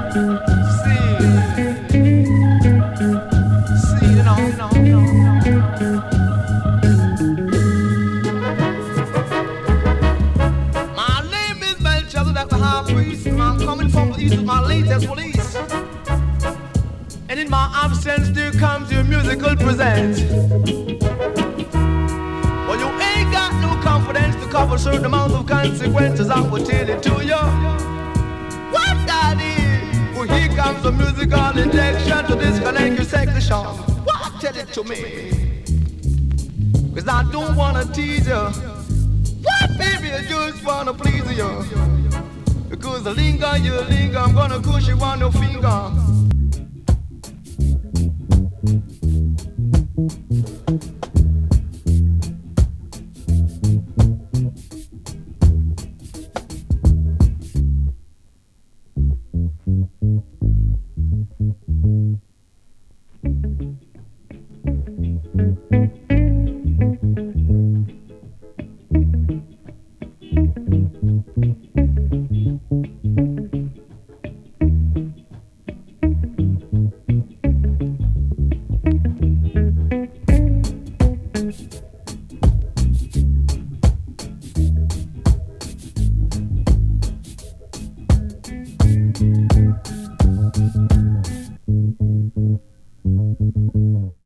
My name is Belshazzar, that's the high priest. I'm coming from the east with my latest release. And in my absence, there comes your musical present. Well, you ain't got no confidence to cover certain amount of consequences. I will tell it to you. What that is? Well, here comes the musical injection to disconnect your section. What? Tell it to me. Cause I don't wanna tease you. What, baby? I just wanna please you. Because the linger, you linger, I'm gonna push you on your finger.